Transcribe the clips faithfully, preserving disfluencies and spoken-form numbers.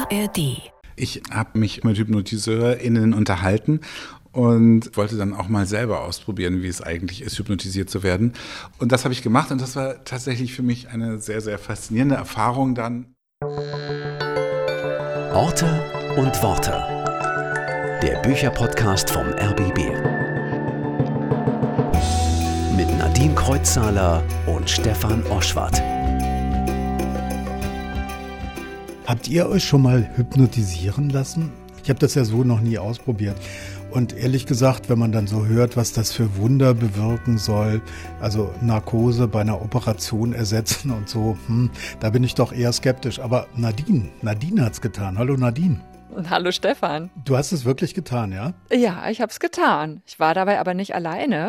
A R D. Ich habe mich mit HypnotiseurInnen unterhalten und wollte dann auch mal selber ausprobieren, wie es eigentlich ist, hypnotisiert zu werden. Und das habe ich gemacht und das war tatsächlich für mich eine sehr, sehr faszinierende Erfahrung dann. Orte und Worte. Der Bücherpodcast vom R B B. Mit Nadine Kreuzhaler und Stefan Oschwart. Habt ihr euch schon mal hypnotisieren lassen? Ich habe das ja so noch nie ausprobiert. Und ehrlich gesagt, wenn man dann so hört, was das für Wunder bewirken soll, also Narkose bei einer Operation ersetzen und so, hm, da bin ich doch eher skeptisch. Aber Nadine, Nadine hat's getan. Hallo Nadine. Hallo Stefan. Du hast es wirklich getan, ja? Ja, ich habe es getan. Ich war dabei aber nicht alleine,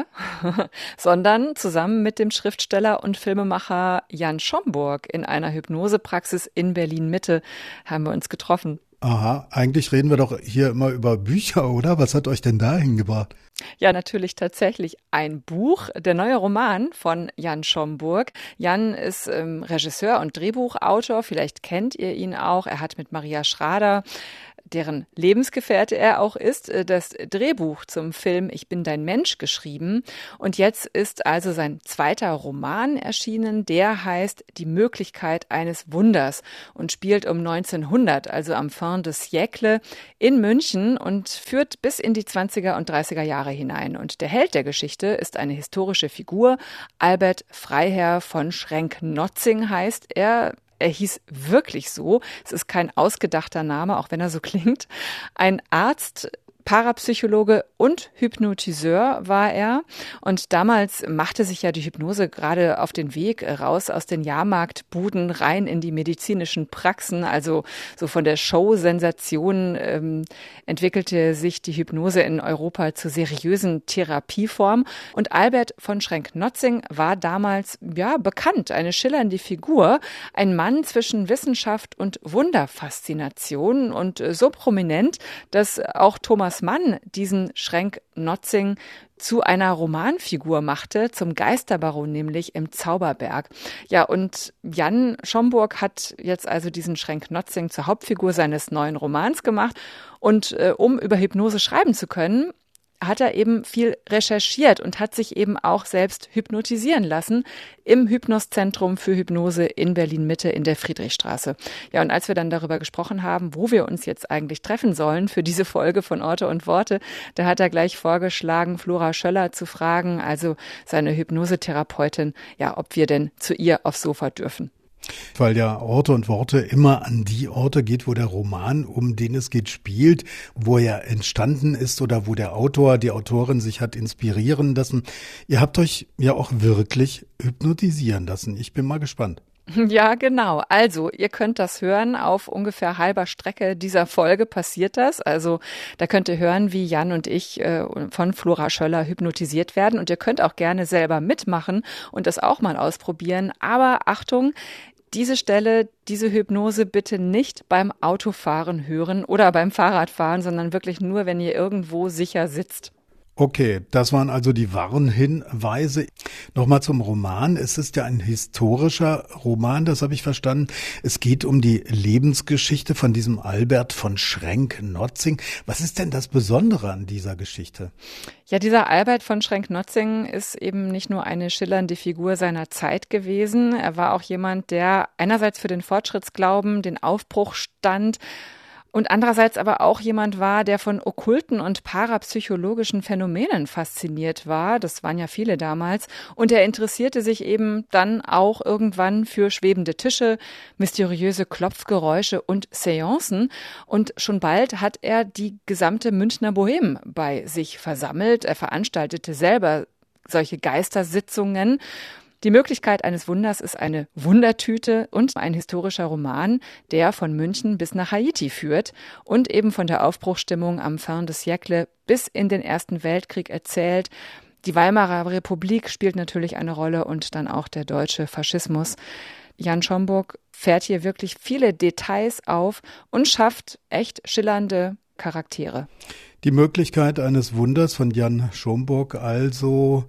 sondern zusammen mit dem Schriftsteller und Filmemacher Jan Schomburg in einer Hypnosepraxis in Berlin-Mitte haben wir uns getroffen. Aha, eigentlich reden wir doch hier immer über Bücher, oder? Was hat euch denn da hingebracht? Ja, natürlich tatsächlich ein Buch, der neue Roman von Jan Schomburg. Jan ist ähm, Regisseur und Drehbuchautor, vielleicht kennt ihr ihn auch. Er hat mit Maria Schrader, deren Lebensgefährte er auch ist, das Drehbuch zum Film Ich bin dein Mensch geschrieben. Und jetzt ist also sein zweiter Roman erschienen, der heißt Die Möglichkeit eines Wunders und spielt um neunzehnhundert, also am fin de siècle, in München und führt bis in die zwanziger und dreißiger Jahre hinein. Und der Held der Geschichte ist eine historische Figur. Albert Freiherr von Schrenck-Notzing heißt er. Er hieß wirklich so. Es ist kein ausgedachter Name, auch wenn er so klingt. Ein Arzt, Parapsychologe und Hypnotiseur war er. Und damals machte sich ja die Hypnose gerade auf den Weg raus aus den Jahrmarktbuden rein in die medizinischen Praxen. Also so von der Show-Sensation ähm, entwickelte sich die Hypnose in Europa zur seriösen Therapieform. Und Albert von Schrenck-Notzing war damals ja bekannt, eine schillernde Figur, ein Mann zwischen Wissenschaft und Wunderfaszination und so prominent, dass auch Thomas Mann diesen Schrenck-Notzing zu einer Romanfigur machte, zum Geisterbaron nämlich im Zauberberg. Ja, und Jan Schomburg hat jetzt also diesen Schrenck-Notzing zur Hauptfigur seines neuen Romans gemacht. Und äh, um über Hypnose schreiben zu können, hat er eben viel recherchiert und hat sich eben auch selbst hypnotisieren lassen im Hypnoszentrum für Hypnose in Berlin-Mitte in der Friedrichstraße. Ja, und als wir dann darüber gesprochen haben, wo wir uns jetzt eigentlich treffen sollen für diese Folge von Orte und Worte, da hat er gleich vorgeschlagen, Flora Schöller zu fragen, also seine Hypnosetherapeutin, ja, ob wir denn zu ihr aufs Sofa dürfen. Weil ja Orte und Worte immer an die Orte geht, wo der Roman, um den es geht, spielt, wo er entstanden ist oder wo der Autor, die Autorin sich hat inspirieren lassen. Ihr habt euch ja auch wirklich hypnotisieren lassen. Ich bin mal gespannt. Ja, genau. Also, ihr könnt das hören. Auf ungefähr halber Strecke dieser Folge passiert das. Also, da könnt ihr hören, wie Jan und ich äh, von Flora Schöller hypnotisiert werden. Und ihr könnt auch gerne selber mitmachen und das auch mal ausprobieren. Aber Achtung, diese Stelle, diese Hypnose bitte nicht beim Autofahren hören oder beim Fahrradfahren, sondern wirklich nur, wenn ihr irgendwo sicher sitzt. Okay, das waren also die Warnhinweise. Nochmal zum Roman. Es ist ja ein historischer Roman, das habe ich verstanden. Es geht um die Lebensgeschichte von diesem Albert von Schrenck-Notzing. Was ist denn das Besondere an dieser Geschichte? Ja, dieser Albert von Schrenck-Notzing ist eben nicht nur eine schillernde Figur seiner Zeit gewesen. Er war auch jemand, der einerseits für den Fortschrittsglauben, den Aufbruch stand, und andererseits aber auch jemand war, der von okkulten und parapsychologischen Phänomenen fasziniert war. Das waren ja viele damals. Und er interessierte sich eben dann auch irgendwann für schwebende Tische, mysteriöse Klopfgeräusche und Seancen. Und schon bald hat er die gesamte Münchner Bohème bei sich versammelt. Er veranstaltete selber solche Geistersitzungen. Die Möglichkeit eines Wunders ist eine Wundertüte und ein historischer Roman, der von München bis nach Haiti führt und eben von der Aufbruchsstimmung am fin de siècle bis in den Ersten Weltkrieg erzählt. Die Weimarer Republik spielt natürlich eine Rolle und dann auch der deutsche Faschismus. Jan Schomburg fährt hier wirklich viele Details auf und schafft echt schillernde Charaktere. Die Möglichkeit eines Wunders von Jan Schomburg also.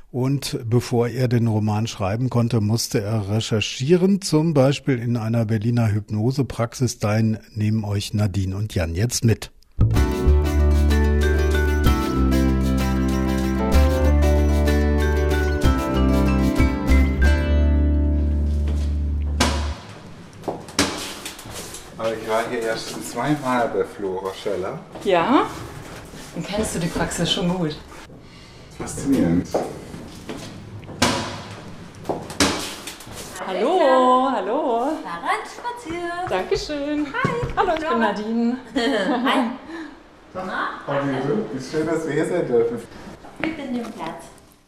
Und bevor er den Roman schreiben konnte, musste er recherchieren, zum Beispiel in einer Berliner Hypnosepraxis. Dahin nehmen euch Nadine und Jan jetzt mit. Aber ich war hier erst schon zweimal bei Flora Schöller. Ja? Dann kennst du die Praxis schon gut. Faszinierend. Hallo, hallo. Fahrradspazier. Dankeschön. Hi. Hallo, ich bin Nadine. Hi. Frau Wiese, wie schön, dass wir hier sein dürfen. Bitte nimm Platz.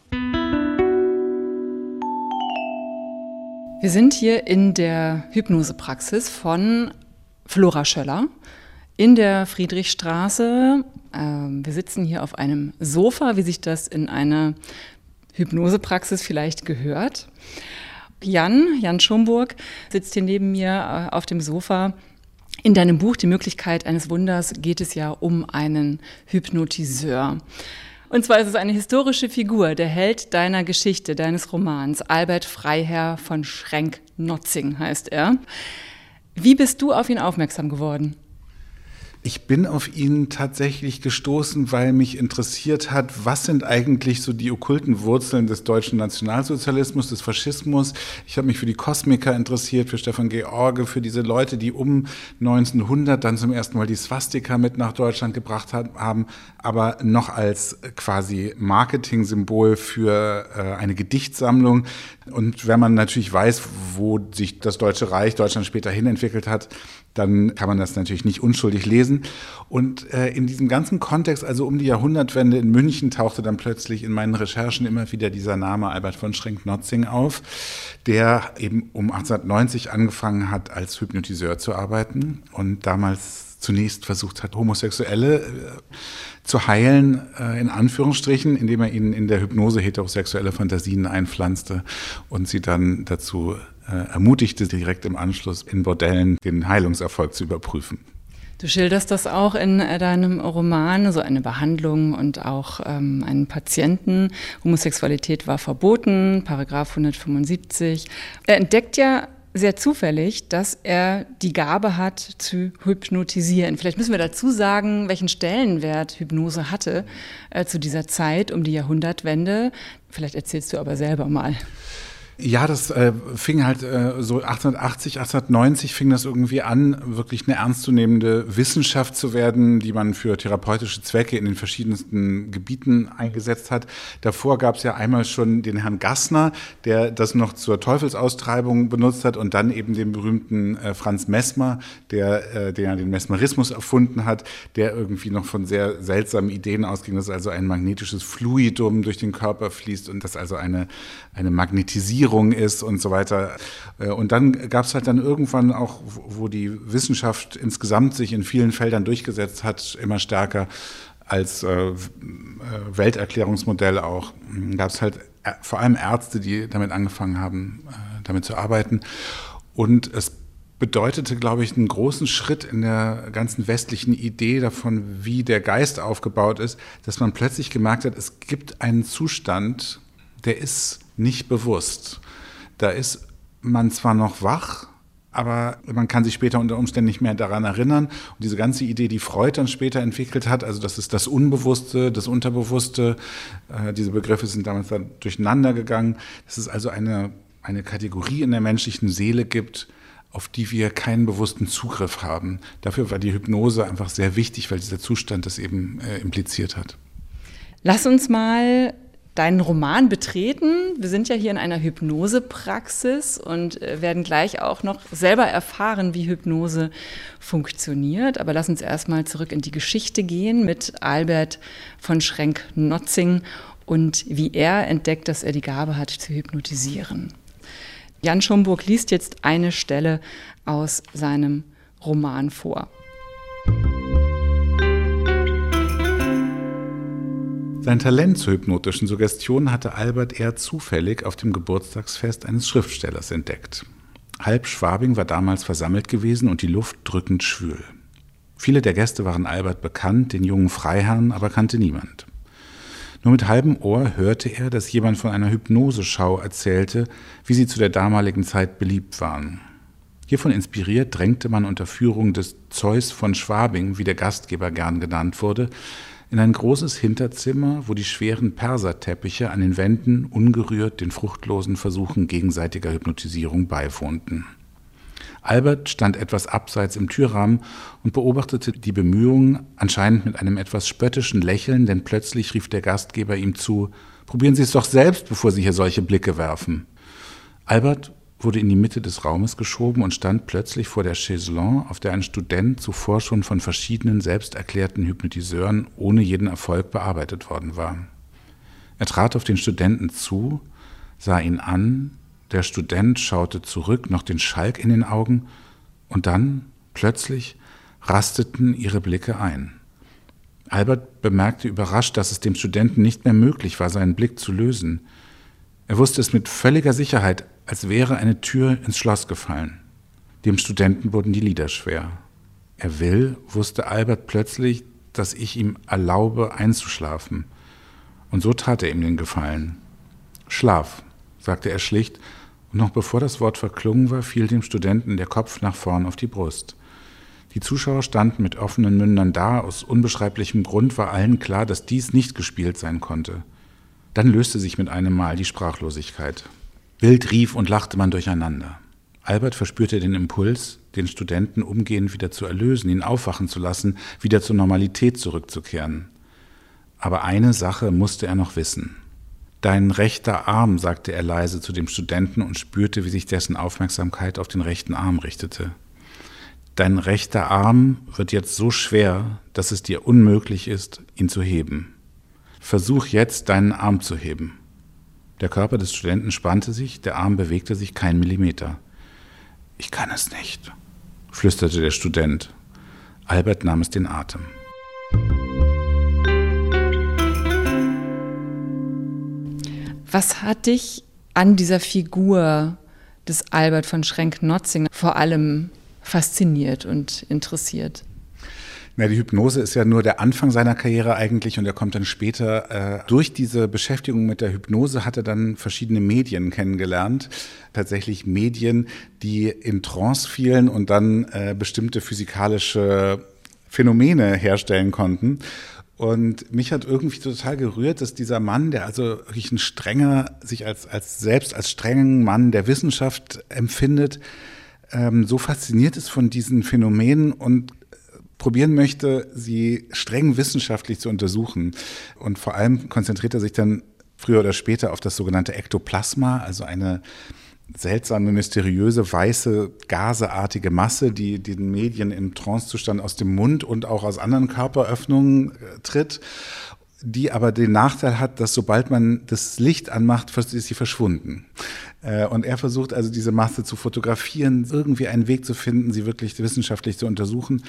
Wir sind hier in der Hypnosepraxis von Flora Schöller in der Friedrichstraße. Wir sitzen hier auf einem Sofa, wie sich das in einer Hypnosepraxis vielleicht gehört. Jan, Jan Schomburg, sitzt hier neben mir auf dem Sofa. In deinem Buch Die Möglichkeit eines Wunders geht es ja um einen Hypnotiseur. Und zwar ist es eine historische Figur, der Held deiner Geschichte, deines Romans. Albert Freiherr von Schrenck-Notzing heißt er. Wie bist du auf ihn aufmerksam geworden? Ich bin auf ihn tatsächlich gestoßen, weil mich interessiert hat, was sind eigentlich so die okkulten Wurzeln des deutschen Nationalsozialismus, des Faschismus. Ich habe mich für die Kosmiker interessiert, für Stefan George, für diese Leute, die um neunzehnhundert dann zum ersten Mal die Swastika mit nach Deutschland gebracht haben, aber noch als quasi Marketing-Symbol für äh, eine Gedichtsammlung. Und wenn man natürlich weiß, wo sich das Deutsche Reich, Deutschland später hin entwickelt hat, dann kann man das natürlich nicht unschuldig lesen. Und äh, in diesem ganzen Kontext, also um die Jahrhundertwende in München, tauchte dann plötzlich in meinen Recherchen immer wieder dieser Name Albert von Schrenck-Notzing auf, der eben um achtzehnhundertneunzig angefangen hat, als Hypnotiseur zu arbeiten und damals zunächst versucht hat, Homosexuelle äh, zu heilen, äh, in Anführungsstrichen, indem er ihnen in der Hypnose heterosexuelle Fantasien einpflanzte und sie dann dazu äh, ermutigte, direkt im Anschluss in Bordellen den Heilungserfolg zu überprüfen. Du schilderst das auch in deinem Roman, so eine Behandlung und auch ähm, einen Patienten. Homosexualität war verboten, Paragraph hundertfünfundsiebzig. Er entdeckt ja sehr zufällig, dass er die Gabe hat, zu hypnotisieren. Vielleicht müssen wir dazu sagen, welchen Stellenwert Hypnose hatte äh, zu dieser Zeit um die Jahrhundertwende. Vielleicht erzählst du aber selber mal. Ja, das äh, fing halt äh, so achtzehnhundertachtzig, achtzehnhundertneunzig fing das irgendwie an, wirklich eine ernstzunehmende Wissenschaft zu werden, die man für therapeutische Zwecke in den verschiedensten Gebieten eingesetzt hat. Davor gab es ja einmal schon den Herrn Gassner, der das noch zur Teufelsaustreibung benutzt hat, und dann eben den berühmten äh, Franz Mesmer, der, äh, der den Mesmerismus erfunden hat, der irgendwie noch von sehr seltsamen Ideen ausging, dass also ein magnetisches Fluidum durch den Körper fließt und dass also eine, eine Magnetisierung ist und so weiter. Und dann gab es halt dann irgendwann auch, wo die Wissenschaft insgesamt sich in vielen Feldern durchgesetzt hat, immer stärker als äh, Welterklärungsmodell auch, gab es halt vor allem Ärzte, die damit angefangen haben, äh, damit zu arbeiten. Und es bedeutete, glaube ich, einen großen Schritt in der ganzen westlichen Idee davon, wie der Geist aufgebaut ist, dass man plötzlich gemerkt hat, es gibt einen Zustand, der ist nicht bewusst. Da ist man zwar noch wach, aber man kann sich später unter Umständen nicht mehr daran erinnern. Und diese ganze Idee, die Freud dann später entwickelt hat, also das ist das Unbewusste, das Unterbewusste, äh, diese Begriffe sind damals dann durcheinander gegangen, dass es also eine, eine Kategorie in der menschlichen Seele gibt, auf die wir keinen bewussten Zugriff haben. Dafür war die Hypnose einfach sehr wichtig, weil dieser Zustand das eben äh, impliziert hat. Lass uns mal deinen Roman betreten. Wir sind ja hier in einer Hypnosepraxis und werden gleich auch noch selber erfahren, wie Hypnose funktioniert. Aber lass uns erstmal zurück in die Geschichte gehen mit Albert von Schrenck-Notzing und wie er entdeckt, dass er die Gabe hat, zu hypnotisieren. Jan Schomburg liest jetzt eine Stelle aus seinem Roman vor. Sein Talent zur hypnotischen Suggestion hatte Albert eher zufällig auf dem Geburtstagsfest eines Schriftstellers entdeckt. Halb Schwabing war damals versammelt gewesen und die Luft drückend schwül. Viele der Gäste waren Albert bekannt, den jungen Freiherrn aber kannte niemand. Nur mit halbem Ohr hörte er, dass jemand von einer Hypnoseschau erzählte, wie sie zu der damaligen Zeit beliebt waren. Hiervon inspiriert drängte man unter Führung des Zeus von Schwabing, wie der Gastgeber gern genannt wurde, in ein großes Hinterzimmer, wo die schweren Perserteppiche an den Wänden ungerührt den fruchtlosen Versuchen gegenseitiger Hypnotisierung beiwohnten. Albert stand etwas abseits im Türrahmen und beobachtete die Bemühungen, anscheinend mit einem etwas spöttischen Lächeln, denn plötzlich rief der Gastgeber ihm zu: »Probieren Sie es doch selbst, bevor Sie hier solche Blicke werfen.« Albert wurde in die Mitte des Raumes geschoben und stand plötzlich vor der Chaiselongue, auf der ein Student zuvor schon von verschiedenen selbsterklärten Hypnotiseuren ohne jeden Erfolg bearbeitet worden war. Er trat auf den Studenten zu, sah ihn an, der Student schaute zurück, noch den Schalk in den Augen, und dann, plötzlich, rasteten ihre Blicke ein. Albert bemerkte überrascht, dass es dem Studenten nicht mehr möglich war, seinen Blick zu lösen. Er wusste es mit völliger Sicherheit, als wäre eine Tür ins Schloss gefallen. Dem Studenten wurden die Lider schwer. Er will, wusste Albert plötzlich, dass ich ihm erlaube, einzuschlafen. Und so tat er ihm den Gefallen. »Schlaf«, sagte er schlicht, und noch bevor das Wort verklungen war, fiel dem Studenten der Kopf nach vorn auf die Brust. Die Zuschauer standen mit offenen Mündern da, aus unbeschreiblichem Grund war allen klar, dass dies nicht gespielt sein konnte. Dann löste sich mit einem Mal die Sprachlosigkeit. Wild rief und lachte man durcheinander. Albert verspürte den Impuls, den Studenten umgehend wieder zu erlösen, ihn aufwachen zu lassen, wieder zur Normalität zurückzukehren. Aber eine Sache musste er noch wissen. »Dein rechter Arm«, sagte er leise zu dem Studenten und spürte, wie sich dessen Aufmerksamkeit auf den rechten Arm richtete. »Dein rechter Arm wird jetzt so schwer, dass es dir unmöglich ist, ihn zu heben. Versuch jetzt, deinen Arm zu heben.« Der Körper des Studenten spannte sich, der Arm bewegte sich kein Millimeter. »Ich kann es nicht«, flüsterte der Student. Albert nahm es den Atem. Was hat dich an dieser Figur des Albert von Schrenck-Notzing vor allem fasziniert und interessiert? Na, die Hypnose ist ja nur der Anfang seiner Karriere eigentlich, und er kommt dann später, äh, durch diese Beschäftigung mit der Hypnose hat er dann verschiedene Medien kennengelernt. Tatsächlich Medien, die in Trance fielen und dann äh, bestimmte physikalische Phänomene herstellen konnten. Und mich hat irgendwie total gerührt, dass dieser Mann, der also wirklich ein strenger, sich als, als selbst als strengen Mann der Wissenschaft empfindet, ähm, so fasziniert ist von diesen Phänomenen und probieren möchte, sie streng wissenschaftlich zu untersuchen. Und vor allem konzentriert er sich dann früher oder später auf das sogenannte Ektoplasma, also eine seltsame, mysteriöse, weiße, gaseartige Masse, die den Medien im Trancezustand aus dem Mund und auch aus anderen Körperöffnungen äh, tritt, die aber den Nachteil hat, dass sobald man das Licht anmacht, ist sie verschwunden. Äh, und er versucht also diese Masse zu fotografieren, irgendwie einen Weg zu finden, sie wirklich wissenschaftlich zu untersuchen.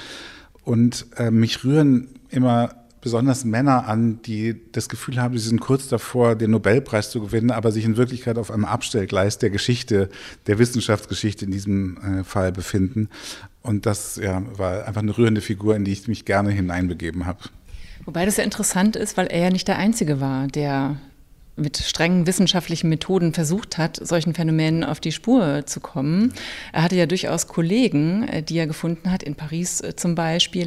Und äh, mich rühren immer besonders Männer an, die das Gefühl haben, sie sind kurz davor, den Nobelpreis zu gewinnen, aber sich in Wirklichkeit auf einem Abstellgleis der Geschichte, der Wissenschaftsgeschichte in diesem äh, Fall befinden. Und das ja, war einfach eine rührende Figur, in die ich mich gerne hineinbegeben habe. Wobei das ja interessant ist, weil er ja nicht der Einzige war, der mit strengen wissenschaftlichen Methoden versucht hat, solchen Phänomenen auf die Spur zu kommen. Er hatte ja durchaus Kollegen, die er gefunden hat, in Paris zum Beispiel.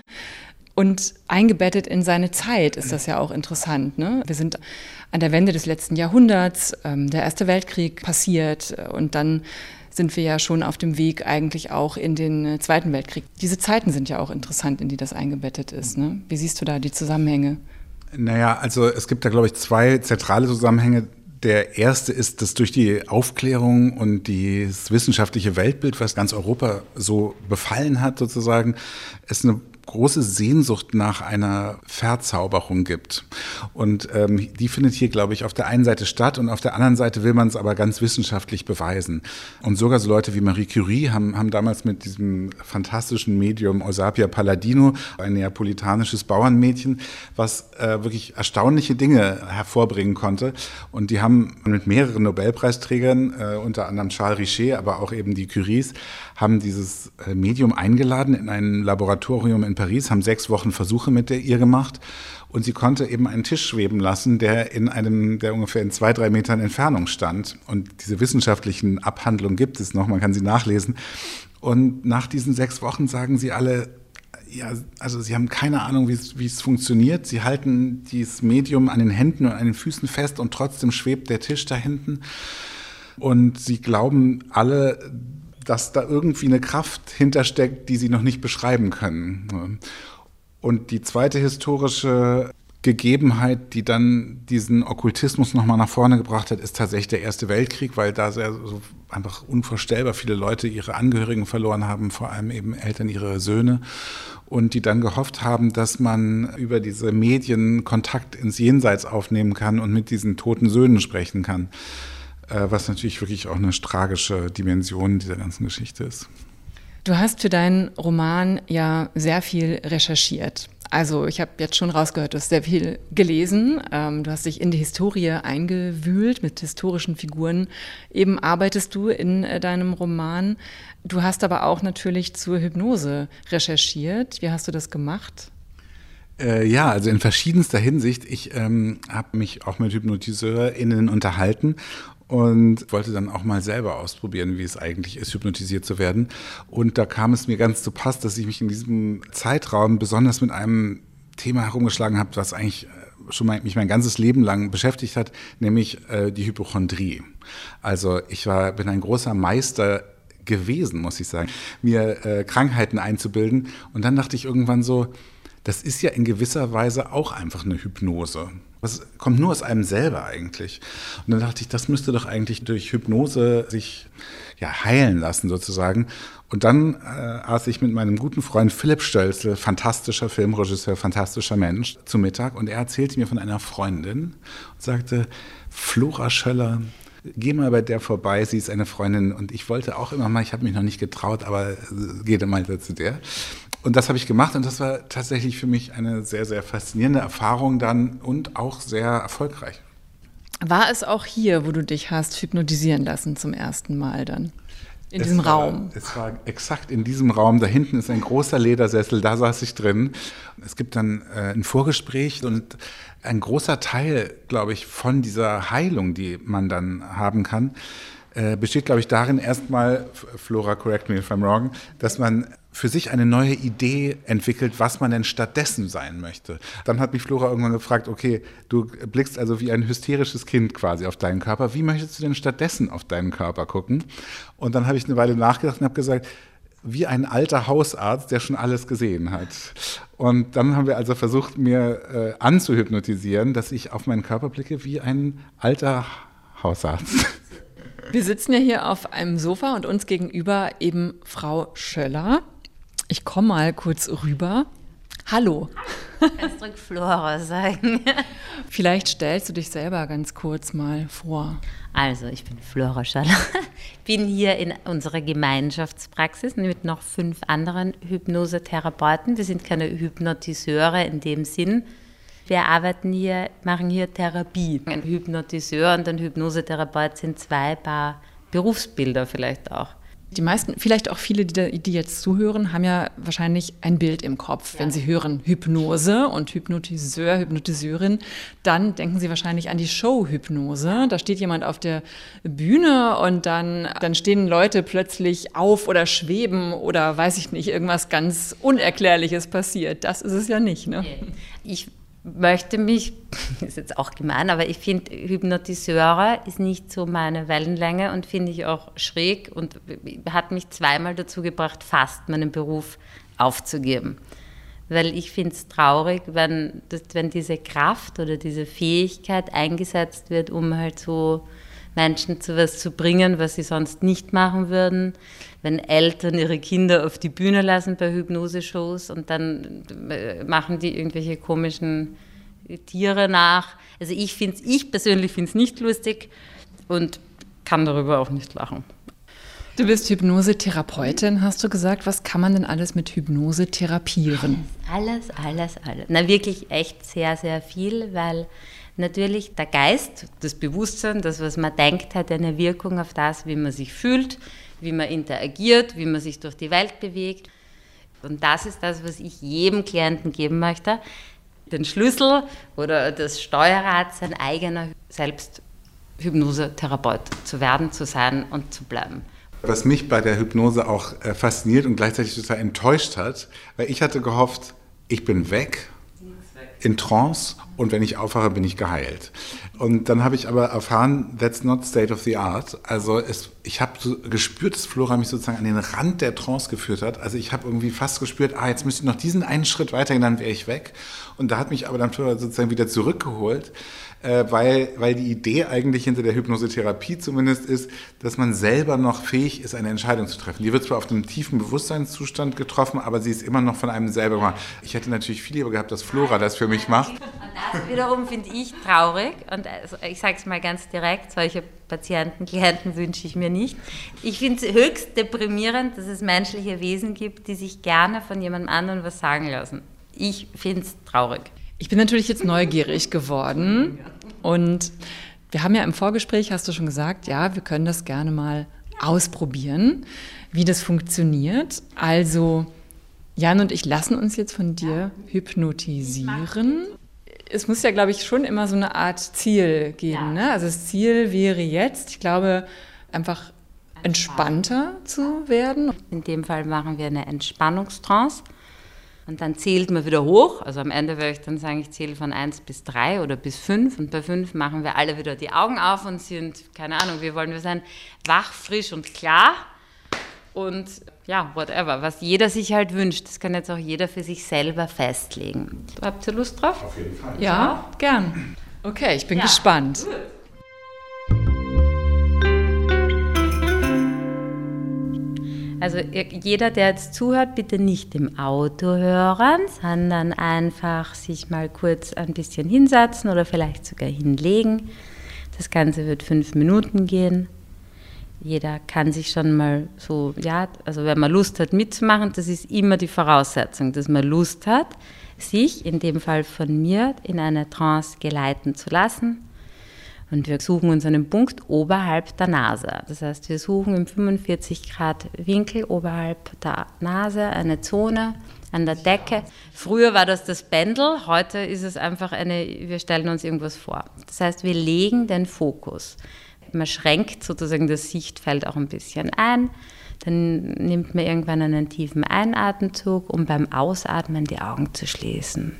Und eingebettet in seine Zeit ist das ja auch interessant, ne? Wir sind an der Wende des letzten Jahrhunderts, ähm, der Erste Weltkrieg passiert und dann sind wir ja schon auf dem Weg eigentlich auch in den Zweiten Weltkrieg. Diese Zeiten sind ja auch interessant, in die das eingebettet ist, ne? Wie siehst du da die Zusammenhänge? Naja, also es gibt da, glaube ich, zwei zentrale Zusammenhänge. Der erste ist, dass durch die Aufklärung und das wissenschaftliche Weltbild, was ganz Europa so befallen hat sozusagen, es eine große Sehnsucht nach einer Verzauberung gibt. Und ähm, die findet hier, glaube ich, auf der einen Seite statt und auf der anderen Seite will man es aber ganz wissenschaftlich beweisen. Und sogar so Leute wie Marie Curie haben, haben damals mit diesem fantastischen Medium Eusapia Palladino, ein neapolitanisches Bauernmädchen, was äh, wirklich erstaunliche Dinge hervorbringen konnte. Und die haben mit mehreren Nobelpreisträgern, äh, unter anderem Charles Richet, aber auch eben die Curies, haben dieses äh, Medium eingeladen in ein Laboratorium in in Paris, haben sechs Wochen Versuche mit der, ihr gemacht und sie konnte eben einen Tisch schweben lassen, der in einem, der ungefähr in zwei, drei Metern Entfernung stand. Und diese wissenschaftlichen Abhandlungen gibt es noch, man kann sie nachlesen. Und nach diesen sechs Wochen sagen sie alle, ja, also sie haben keine Ahnung, wie es, wie es funktioniert. Sie halten dieses Medium an den Händen und an den Füßen fest und trotzdem schwebt der Tisch da hinten. Und sie glauben alle, dass da irgendwie eine Kraft hintersteckt, die sie noch nicht beschreiben können. Und die zweite historische Gegebenheit, die dann diesen Okkultismus nochmal nach vorne gebracht hat, ist tatsächlich der Erste Weltkrieg, weil da sehr, so einfach unvorstellbar viele Leute ihre Angehörigen verloren haben, vor allem eben Eltern, ihre Söhne, und die dann gehofft haben, dass man über diese Medien Kontakt ins Jenseits aufnehmen kann und mit diesen toten Söhnen sprechen kann, was natürlich wirklich auch eine tragische Dimension dieser ganzen Geschichte ist. Du hast für deinen Roman ja sehr viel recherchiert. Also ich habe jetzt schon rausgehört, du hast sehr viel gelesen. Ähm, du hast dich in die Historie eingewühlt mit historischen Figuren. Eben arbeitest du in äh, deinem Roman. Du hast aber auch natürlich zur Hypnose recherchiert. Wie hast du das gemacht? Äh, ja, also in verschiedenster Hinsicht. Ich ähm, habe mich auch mit HypnotiseurInnen unterhalten und wollte dann auch mal selber ausprobieren, wie es eigentlich ist, hypnotisiert zu werden. Und da kam es mir ganz zu Pass, dass ich mich in diesem Zeitraum besonders mit einem Thema herumgeschlagen habe, was eigentlich schon mein, mich mein ganzes Leben lang beschäftigt hat, nämlich äh, die Hypochondrie. Also ich war, bin ein großer Meister gewesen, muss ich sagen, mir äh, Krankheiten einzubilden. Und dann dachte ich irgendwann so, das ist ja in gewisser Weise auch einfach eine Hypnose. Das kommt nur aus einem selber eigentlich. Und dann dachte ich, das müsste doch eigentlich durch Hypnose sich ja, heilen lassen sozusagen. Und dann äh, aß ich mit meinem guten Freund Philipp Stölzl, fantastischer Filmregisseur, fantastischer Mensch, zu Mittag. Und er erzählte mir von einer Freundin und sagte, Flora Schöller, geh mal bei der vorbei, sie ist eine Freundin. Und ich wollte auch immer mal, ich habe mich noch nicht getraut, aber äh, geh dann mal zu der. Und das habe ich gemacht und das war tatsächlich für mich eine sehr, sehr faszinierende Erfahrung dann und auch sehr erfolgreich. War es auch hier, wo du dich hast hypnotisieren lassen zum ersten Mal dann? In es diesem war, Raum? Es war exakt in diesem Raum. Da hinten ist ein großer Ledersessel, da saß ich drin. Es gibt dann äh, ein Vorgespräch und ein großer Teil, glaube ich, von dieser Heilung, die man dann haben kann, äh, besteht, glaube ich, darin erstmal, Flora, correct me if I'm wrong, dass man für sich eine neue Idee entwickelt, was man denn stattdessen sein möchte. Dann hat mich Flora irgendwann gefragt, okay, du blickst also wie ein hysterisches Kind quasi auf deinen Körper. Wie möchtest du denn stattdessen auf deinen Körper gucken? Und dann habe ich eine Weile nachgedacht und habe gesagt, wie ein alter Hausarzt, der schon alles gesehen hat. Und dann haben wir also versucht, mir äh, anzuhypnotisieren, dass ich auf meinen Körper blicke wie ein alter Hausarzt. Wir sitzen ja hier auf einem Sofa und uns gegenüber eben Frau Schöller. Ich komme mal kurz rüber. Hallo. Kannst du Flora sagen? Vielleicht stellst du dich selber ganz kurz mal vor. Also, ich bin Flora Schöller, bin hier in unserer Gemeinschaftspraxis mit noch fünf anderen Hypnosetherapeuten. Wir sind keine Hypnotiseure in dem Sinn. Wir arbeiten hier, machen hier Therapie. Ein Hypnotiseur und ein Hypnosetherapeut sind zwei Paar Berufsbilder vielleicht auch. Die meisten, vielleicht auch viele, die, die jetzt zuhören, haben ja wahrscheinlich ein Bild im Kopf. Ja. Wenn sie hören Hypnose und Hypnotiseur, Hypnotiseurin, dann denken sie wahrscheinlich an die Show-Hypnose. Da steht jemand auf der Bühne und dann, dann stehen Leute plötzlich auf oder schweben oder weiß ich nicht, irgendwas ganz Unerklärliches passiert. Das ist es ja nicht, ne? Ich möchte mich, ist jetzt auch gemein, aber ich finde, Hypnotiseure ist nicht so meine Wellenlänge und finde ich auch schräg und hat mich zweimal dazu gebracht, fast meinen Beruf aufzugeben. Weil ich finde es traurig, wenn, das, wenn diese Kraft oder diese Fähigkeit eingesetzt wird, um halt so Menschen zu was zu bringen, was sie sonst nicht machen würden. Wenn Eltern ihre Kinder auf die Bühne lassen bei Hypnoseshows und dann machen die irgendwelche komischen Tiere nach. Also ich finde es, ich persönlich finde es nicht lustig und kann darüber auch nicht lachen. Du bist Hypnosetherapeutin, hast du gesagt. Was kann man denn alles mit Hypnose therapieren? Alles, alles, alles. Na wirklich echt sehr, sehr viel, weil natürlich der Geist, das Bewusstsein, das, was man denkt, hat eine Wirkung auf das, wie man sich fühlt, wie man interagiert, wie man sich durch die Welt bewegt. Und das ist das, was ich jedem Klienten geben möchte. Den Schlüssel oder das Steuerrad, sein eigener Selbsthypnosetherapeut zu werden, zu sein und zu bleiben. Was mich bei der Hypnose auch äh, fasziniert und gleichzeitig total enttäuscht hat, weil ich hatte gehofft, ich bin weg, in Trance, und wenn ich aufwache, bin ich geheilt. Und dann habe ich aber erfahren, that's not state of the art. Also es, ich habe so gespürt, dass Flora mich sozusagen an den Rand der Trance geführt hat. Also ich habe irgendwie fast gespürt, ah, jetzt müsste ich noch diesen einen Schritt weitergehen, dann wäre ich weg. Und da hat mich aber dann Flora sozusagen wieder zurückgeholt, äh, weil, weil die Idee eigentlich hinter der Hypnosetherapie zumindest ist, dass man selber noch fähig ist, eine Entscheidung zu treffen. Die wird zwar auf einem tiefen Bewusstseinszustand getroffen, aber sie ist immer noch von einem selber gemacht. Ich hätte natürlich viel lieber gehabt, dass Flora das für mich macht. Und das wiederum finde ich traurig. Und also ich sage es mal ganz direkt, solche Patienten, Klienten wünsche ich mir nicht. Ich finde es höchst deprimierend, dass es menschliche Wesen gibt, die sich gerne von jemandem anderen was sagen lassen. Ich finde es traurig. Ich bin natürlich jetzt neugierig geworden und wir haben ja im Vorgespräch, hast du schon gesagt, ja, wir können das gerne mal ausprobieren, wie das funktioniert. Also Jan und ich lassen uns jetzt von dir hypnotisieren. Es muss ja, glaube ich, schon immer so eine Art Ziel geben. Ne? Also das Ziel wäre jetzt, ich glaube, einfach entspannter zu werden. In dem Fall machen wir eine Entspannungstrance. Und dann zählt man wieder hoch. Also am Ende werde ich dann sagen, ich zähle von eins bis drei oder bis fünf. Und bei fünf machen wir alle wieder die Augen auf und sind, keine Ahnung, wie wollen wir sein, wach, frisch und klar. Und ja, whatever, was jeder sich halt wünscht. Das kann jetzt auch jeder für sich selber festlegen. Habt ihr Lust drauf? Auf jeden Fall. Ja, gern. Okay, ich bin Ja. gespannt. Also jeder, der jetzt zuhört, bitte nicht im Auto hören, sondern einfach sich mal kurz ein bisschen hinsetzen oder vielleicht sogar hinlegen. Das Ganze wird fünf Minuten gehen. Jeder kann sich schon mal so, ja, also wenn man Lust hat mitzumachen, das ist immer die Voraussetzung, dass man Lust hat, sich, in dem Fall von mir, in eine Trance geleiten zu lassen. Und wir suchen uns einen Punkt oberhalb der Nase. Das heißt, wir suchen im fünfundvierzig Grad Winkel oberhalb der Nase eine Zone an der Decke. Früher war das das Pendel, heute ist es einfach eine, wir stellen uns irgendwas vor. Das heißt, wir legen den Fokus. Man schränkt sozusagen das Sichtfeld auch ein bisschen ein. Dann nimmt man irgendwann einen tiefen Einatemzug, um beim Ausatmen die Augen zu schließen.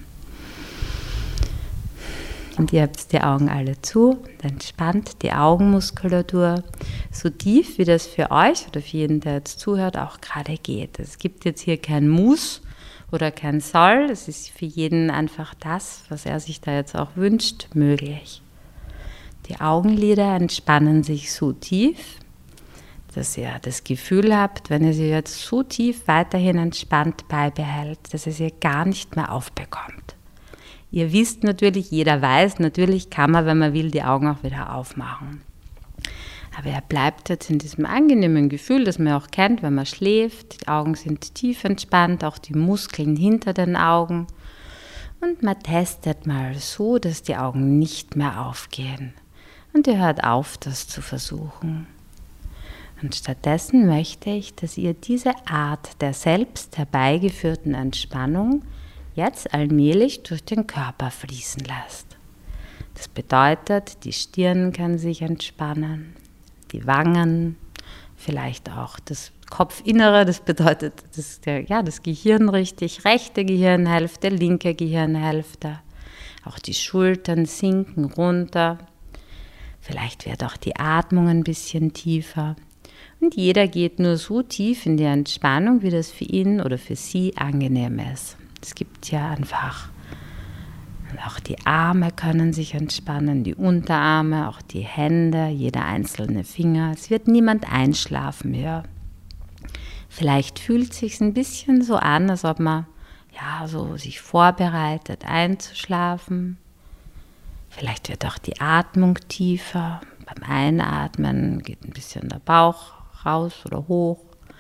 Und ihr habt die Augen alle zu, entspannt die Augenmuskulatur so tief, wie das für euch oder für jeden, der jetzt zuhört, auch gerade geht. Es gibt jetzt hier kein Muss oder kein Soll, es ist für jeden einfach das, was er sich da jetzt auch wünscht, möglich. Die Augenlider entspannen sich so tief, dass ihr das Gefühl habt, wenn ihr sie jetzt so tief weiterhin entspannt beibehält, dass ihr sie gar nicht mehr aufbekommt. Ihr wisst natürlich, jeder weiß, natürlich kann man, wenn man will, die Augen auch wieder aufmachen. Aber er bleibt jetzt in diesem angenehmen Gefühl, das man auch kennt, wenn man schläft. Die Augen sind tief entspannt, auch die Muskeln hinter den Augen. Und man testet mal so, dass die Augen nicht mehr aufgehen. Und ihr hört auf, das zu versuchen. Und stattdessen möchte ich, dass ihr diese Art der selbst herbeigeführten Entspannung jetzt allmählich durch den Körper fließen lässt. Das bedeutet, die Stirn kann sich entspannen, die Wangen, vielleicht auch das Kopfinnere, das bedeutet das, der, ja, das Gehirn richtig, rechte Gehirnhälfte, linke Gehirnhälfte, auch die Schultern sinken runter, vielleicht wird auch die Atmung ein bisschen tiefer. Und jeder geht nur so tief in die Entspannung, wie das für ihn oder für sie angenehm ist. Es gibt ja einfach, und auch die Arme können sich entspannen, die Unterarme, auch die Hände, jeder einzelne Finger. Es wird niemand einschlafen hier. Vielleicht fühlt es sich ein bisschen so an, als ob man ja, so sich vorbereitet einzuschlafen. Vielleicht wird auch die Atmung tiefer. Beim Einatmen geht ein bisschen der Bauch raus oder hoch.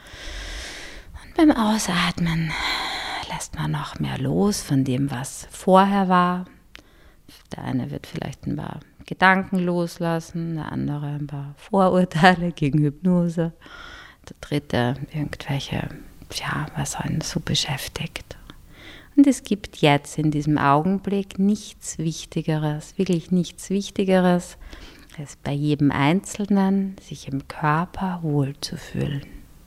Und beim Ausatmen lässt man noch mehr los von dem, was vorher war. Der eine wird vielleicht ein paar Gedanken loslassen, der andere ein paar Vorurteile gegen Hypnose, der dritte irgendwelche ja, was einen so beschäftigt. Und es gibt jetzt in diesem Augenblick nichts Wichtigeres, wirklich nichts Wichtigeres, als bei jedem Einzelnen sich im Körper wohlzufühlen.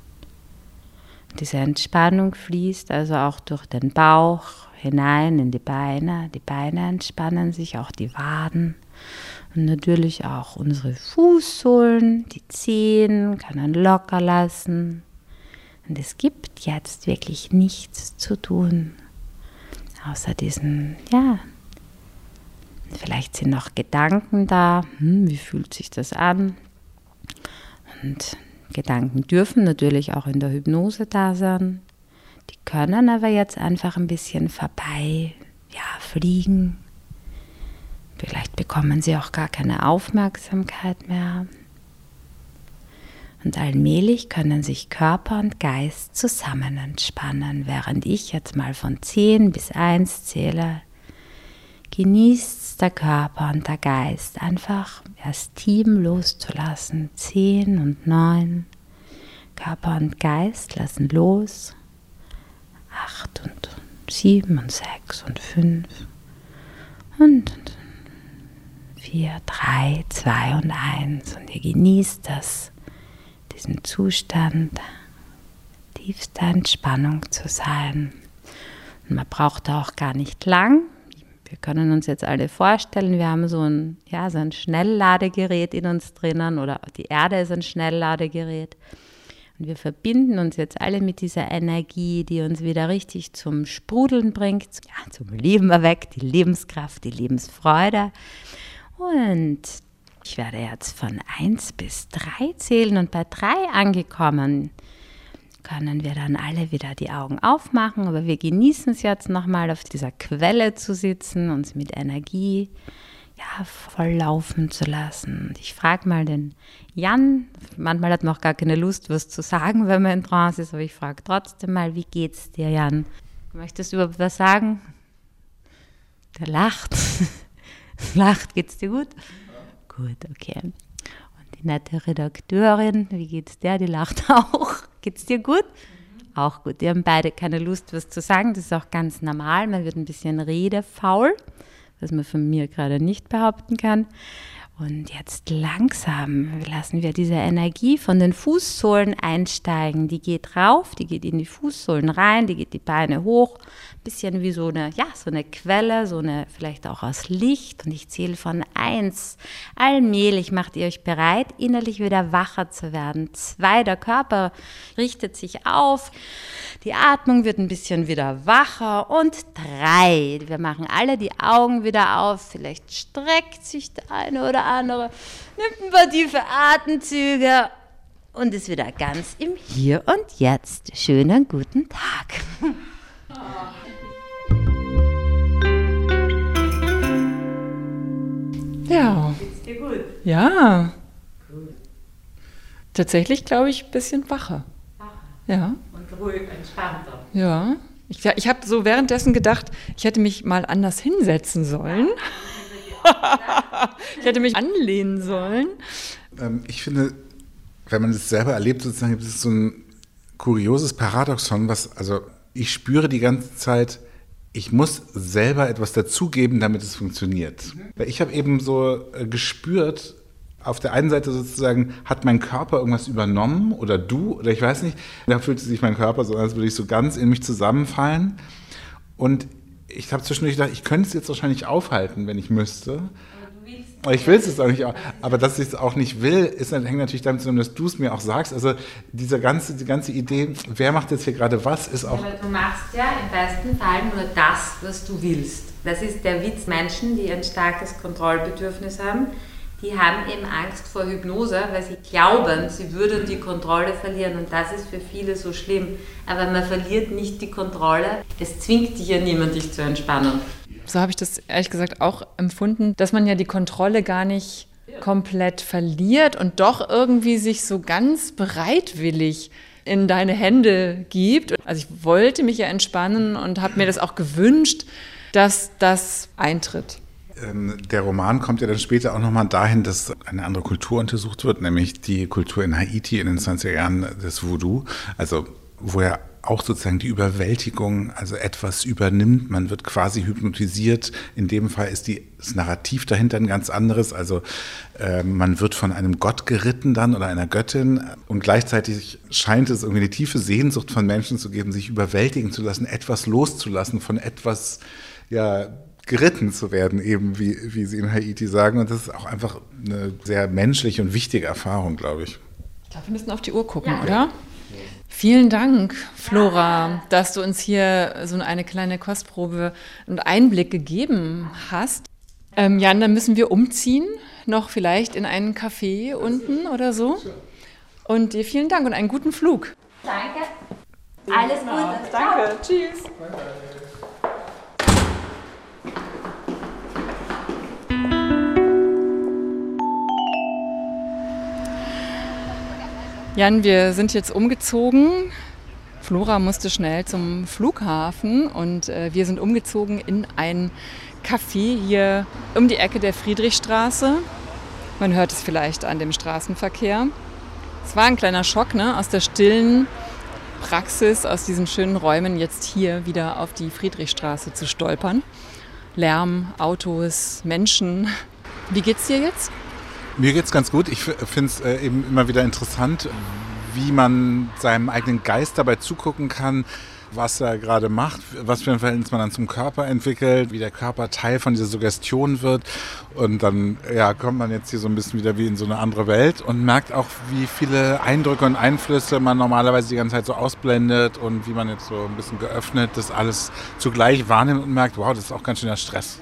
Diese Entspannung fließt also auch durch den Bauch hinein in die Beine. Die Beine entspannen sich, auch die Waden und natürlich auch unsere Fußsohlen, die Zehen können locker lassen. Und es gibt jetzt wirklich nichts zu tun, außer diesen, ja, vielleicht sind noch Gedanken da, hm, wie fühlt sich das an? Und Gedanken dürfen natürlich auch in der Hypnose da sein. Die können aber jetzt einfach ein bisschen vorbei, ja, fliegen. Vielleicht bekommen sie auch gar keine Aufmerksamkeit mehr. Und allmählich können sich Körper und Geist zusammen entspannen, während ich jetzt mal von zehn bis eins zähle. Genießt der Körper und der Geist einfach das Team loszulassen. Zehn und neun. Körper und Geist lassen los. Acht und sieben und sechs und fünf. Und vier, drei, zwei und eins. Und ihr genießt das, diesen Zustand, tiefster Entspannung zu sein. Und man braucht da auch gar nicht lang. Wir können uns jetzt alle vorstellen, wir haben so ein, ja, so ein Schnellladegerät in uns drinnen oder die Erde ist ein Schnellladegerät. Und wir verbinden uns jetzt alle mit dieser Energie, die uns wieder richtig zum Sprudeln bringt, ja, zum Leben erweckt, die Lebenskraft, die Lebensfreude. Und ich werde jetzt von eins bis drei zählen und bei drei angekommen können wir dann alle wieder die Augen aufmachen, aber wir genießen es jetzt nochmal auf dieser Quelle zu sitzen, uns mit Energie ja, voll laufen zu lassen. Und ich frage mal den Jan, manchmal hat man auch gar keine Lust, was zu sagen, wenn man in Trance ist, aber ich frage trotzdem mal, wie geht's dir, Jan? Möchtest du überhaupt was sagen? Der lacht. Lacht, geht's dir gut? Ja. Gut, okay. Und die nette Redakteurin, wie geht's der? Die lacht auch. Geht's dir gut? Mhm. Auch gut. Die haben beide keine Lust, was zu sagen. Das ist auch ganz normal. Man wird ein bisschen redefaul, was man von mir gerade nicht behaupten kann. Und jetzt langsam lassen wir diese Energie von den Fußsohlen einsteigen. Die geht rauf, die geht in die Fußsohlen rein, die geht die Beine hoch. Ein bisschen wie so eine, ja, so eine Quelle, so eine vielleicht auch aus Licht. Und ich zähle von eins. Allmählich macht ihr euch bereit, innerlich wieder wacher zu werden. Zwei, der Körper richtet sich auf. Die Atmung wird ein bisschen wieder wacher. Und drei, wir machen alle die Augen wieder auf. Vielleicht streckt sich der eine oder andere, nimmt ein paar tiefe Atemzüge und ist wieder ganz im Hier und Jetzt. Schönen guten Tag. Ja. Geht's dir gut? Ja. Gut. Tatsächlich, glaube ich, ein bisschen wacher. Wacher. Ja. Und ruhig, entspannter. Ja. Ich, ich habe so währenddessen gedacht, ich hätte mich mal anders hinsetzen sollen. Ich hätte mich anlehnen sollen. Ähm, ich finde, wenn man es selber erlebt, sozusagen, gibt es so ein kurioses Paradoxon, was, also ich spüre die ganze Zeit, ich muss selber etwas dazugeben, damit es funktioniert. Mhm. Weil ich habe eben so äh, gespürt, auf der einen Seite sozusagen, hat mein Körper irgendwas übernommen oder du oder ich weiß nicht, da fühlte sich mein Körper so, als würde ich so ganz in mich zusammenfallen. Und ich habe zwischendurch gedacht, ich könnte es jetzt wahrscheinlich aufhalten, wenn ich müsste. Aber ich will es jetzt auch nicht. Aber dass ich es auch nicht will, ist, hängt natürlich damit zusammen, dass du es mir auch sagst. Also diese ganze, die ganze Idee, wer macht jetzt hier gerade was, ist auch... Aber du machst ja im besten Fall nur das, was du willst. Das ist der Witz. Menschen, die ein starkes Kontrollbedürfnis haben, die haben eben Angst vor Hypnose, weil sie glauben, sie würden die Kontrolle verlieren. Und das ist für viele so schlimm. Aber man verliert nicht die Kontrolle. Es zwingt dich ja niemand, dich zu entspannen. So habe ich das ehrlich gesagt auch empfunden, dass man ja die Kontrolle gar nicht komplett verliert und doch irgendwie sich so ganz bereitwillig in deine Hände gibt. Also ich wollte mich ja entspannen und habe mir das auch gewünscht, dass das eintritt. Der Roman kommt ja dann später auch nochmal dahin, dass eine andere Kultur untersucht wird, nämlich die Kultur in Haiti in den zwanziger Jahren des Voodoo, also wo ja auch sozusagen die Überwältigung, also etwas übernimmt. Man wird quasi hypnotisiert. In dem Fall ist die, das Narrativ dahinter ein ganz anderes. Also äh, man wird von einem Gott geritten dann oder einer Göttin. Und gleichzeitig scheint es irgendwie eine tiefe Sehnsucht von Menschen zu geben, sich überwältigen zu lassen, etwas loszulassen, von etwas, ja, geritten zu werden, eben wie, wie sie in Haiti sagen. Und das ist auch einfach eine sehr menschliche und wichtige Erfahrung, glaube ich. Ich glaube, wir müssen auf die Uhr gucken, ja. Oder? Vielen Dank, Flora, dass du uns hier so eine kleine Kostprobe und Einblick gegeben hast. Ähm, Jan, dann müssen wir umziehen, noch vielleicht in einen Café unten oder so. Und dir vielen Dank und einen guten Flug. Danke. Alles Gute. Danke. Tschüss. Jan, wir sind jetzt umgezogen. Flora musste schnell zum Flughafen und äh, wir sind umgezogen in ein Café hier um die Ecke der Friedrichstraße. Man hört es vielleicht an dem Straßenverkehr. Es war ein kleiner Schock, ne? Aus der stillen Praxis, aus diesen schönen Räumen jetzt hier wieder auf die Friedrichstraße zu stolpern. Lärm, Autos, Menschen. Wie geht's dir jetzt? Mir geht's ganz gut. Ich finde es äh, eben immer wieder interessant, wie man seinem eigenen Geist dabei zugucken kann, was er gerade macht, was für ein Verhältnis man dann zum Körper entwickelt, wie der Körper Teil von dieser Suggestion wird. Und dann ja, kommt man jetzt hier so ein bisschen wieder wie in so eine andere Welt und merkt auch, wie viele Eindrücke und Einflüsse man normalerweise die ganze Zeit so ausblendet und wie man jetzt so ein bisschen geöffnet das alles zugleich wahrnimmt und merkt, wow, das ist auch ganz schön der Stress.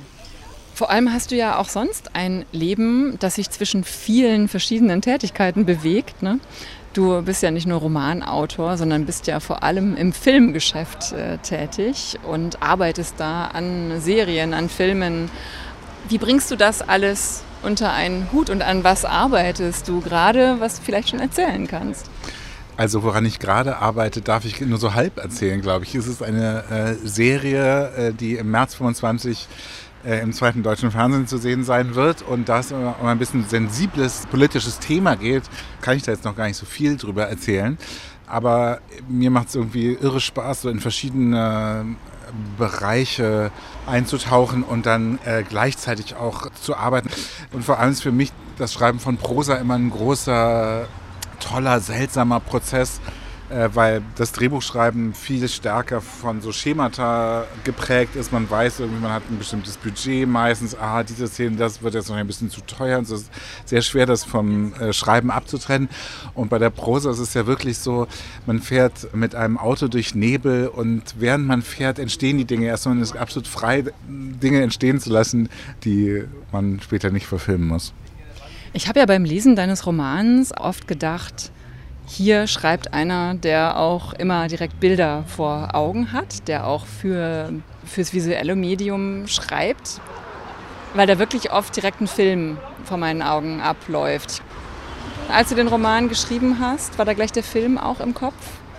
Vor allem hast du ja auch sonst ein Leben, das sich zwischen vielen verschiedenen Tätigkeiten bewegt, ne? Du bist ja nicht nur Romanautor, sondern bist ja vor allem im Filmgeschäft äh, tätig und arbeitest da an Serien, an Filmen. Wie bringst du das alles unter einen Hut und an was arbeitest du gerade, was du vielleicht schon erzählen kannst? Also woran ich gerade arbeite, darf ich nur so halb erzählen, glaube ich. Es ist eine äh, Serie, äh, die im März fünfundzwanzig äh, im zweiten deutschen Fernsehen zu sehen sein wird. Und da es um ein bisschen sensibles politisches Thema geht, kann ich da jetzt noch gar nicht so viel drüber erzählen. Aber mir macht es irgendwie irre Spaß, so in verschiedene Bereiche einzutauchen und dann äh, gleichzeitig auch zu arbeiten. Und vor allem ist für mich das Schreiben von Prosa immer ein großer, toller, seltsamer Prozess, äh, weil das Drehbuchschreiben viel stärker von so Schemata geprägt ist. Man weiß irgendwie, man hat ein bestimmtes Budget meistens, ah, diese Szene, das wird jetzt noch ein bisschen zu teuer. Und es ist sehr schwer, das vom äh, Schreiben abzutrennen. Und bei der Prosa ist es ja wirklich so, man fährt mit einem Auto durch Nebel und während man fährt, entstehen die Dinge erst. Man ist absolut frei, Dinge entstehen zu lassen, die man später nicht verfilmen muss. Ich habe ja beim Lesen deines Romans oft gedacht, hier schreibt einer, der auch immer direkt Bilder vor Augen hat, der auch für, fürs visuelle Medium schreibt, weil da wirklich oft direkt ein Film vor meinen Augen abläuft. Als du den Roman geschrieben hast, war da gleich der Film auch im Kopf?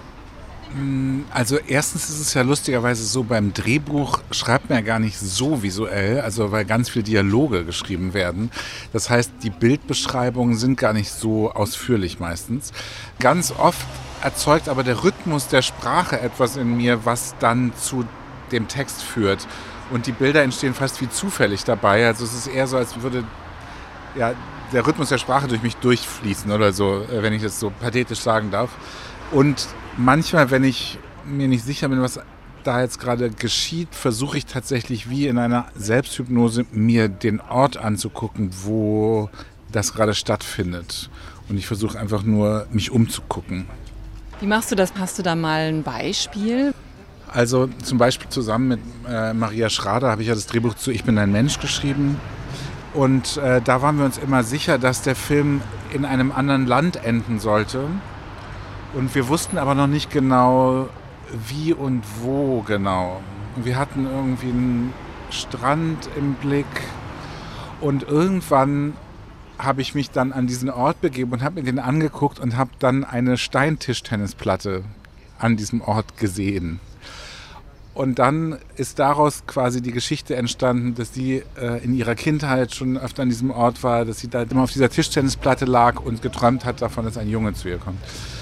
Also erstens ist es ja lustigerweise so, beim Drehbuch schreibt man ja gar nicht so visuell, also weil ganz viele Dialoge geschrieben werden. Das heißt, die Bildbeschreibungen sind gar nicht so ausführlich meistens. Ganz oft erzeugt aber der Rhythmus der Sprache etwas in mir, was dann zu dem Text führt. Und die Bilder entstehen fast wie zufällig dabei. Also es ist eher so, als würde ja, der Rhythmus der Sprache durch mich durchfließen oder so, wenn ich das so pathetisch sagen darf. Und manchmal, wenn ich mir nicht sicher bin, was da jetzt gerade geschieht, versuche ich tatsächlich wie in einer Selbsthypnose mir den Ort anzugucken, wo das gerade stattfindet. Und ich versuche einfach nur, mich umzugucken. Wie machst du das? Hast du da mal ein Beispiel? Also zum Beispiel zusammen mit äh, Maria Schrader habe ich ja das Drehbuch zu Ich bin ein Mensch geschrieben. Und äh, da waren wir uns immer sicher, dass der Film in einem anderen Land enden sollte. Und wir wussten aber noch nicht genau, wie und wo genau. Und wir hatten irgendwie einen Strand im Blick. Und irgendwann habe ich mich dann an diesen Ort begeben und habe mir den angeguckt und habe dann eine Steintischtennisplatte an diesem Ort gesehen. Und dann ist daraus quasi die Geschichte entstanden, dass sie äh, in ihrer Kindheit schon öfter an diesem Ort war, dass sie da immer auf dieser Tischtennisplatte lag und geträumt hat davon, dass ein Junge zu ihr kommt.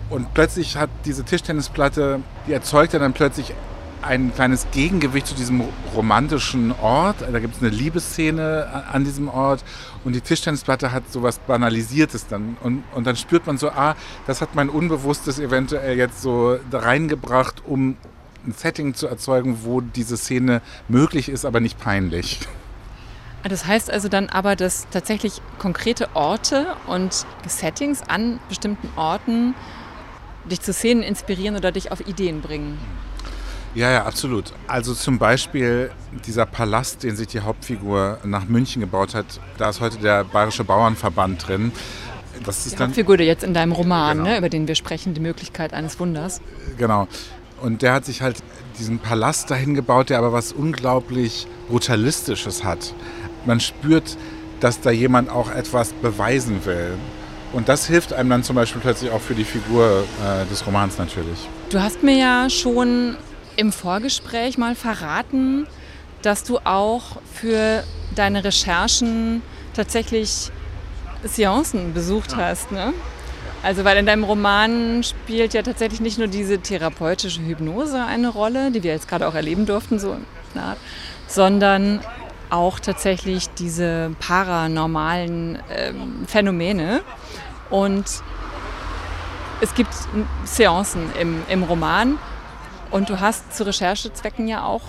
Und plötzlich hat diese Tischtennisplatte, die erzeugt ja dann plötzlich ein kleines Gegengewicht zu diesem romantischen Ort. Da gibt es eine Liebesszene an diesem Ort und die Tischtennisplatte hat so was Banalisiertes dann. Und, und dann spürt man so, ah, das hat mein Unbewusstes eventuell jetzt so da reingebracht, um ein Setting zu erzeugen, wo diese Szene möglich ist, aber nicht peinlich. Das heißt also dann aber, dass tatsächlich konkrete Orte und Settings an bestimmten Orten dich zu Szenen inspirieren oder dich auf Ideen bringen. Ja, ja, absolut. Also zum Beispiel dieser Palast, den sich die Hauptfigur nach München gebaut hat, da ist heute der Bayerische Bauernverband drin. Das ist die dann, Hauptfigur, der jetzt in deinem Roman, genau. ne, über den wir sprechen, die Möglichkeit eines Wunders. Genau. Und der hat sich halt diesen Palast dahin gebaut, der aber was unglaublich Brutalistisches hat. Man spürt, dass da jemand auch etwas beweisen will. Und das hilft einem dann zum Beispiel plötzlich auch für die Figur äh, des Romans natürlich. Du hast mir ja schon im Vorgespräch mal verraten, dass du auch für deine Recherchen tatsächlich Seancen besucht hast, ne? Also weil in deinem Roman spielt ja tatsächlich nicht nur diese therapeutische Hypnose eine Rolle, die wir jetzt gerade auch erleben durften, so in der Art, sondern auch tatsächlich diese paranormalen ähm, Phänomene. Und es gibt Seancen im, im Roman. Und du hast zu Recherchezwecken ja auch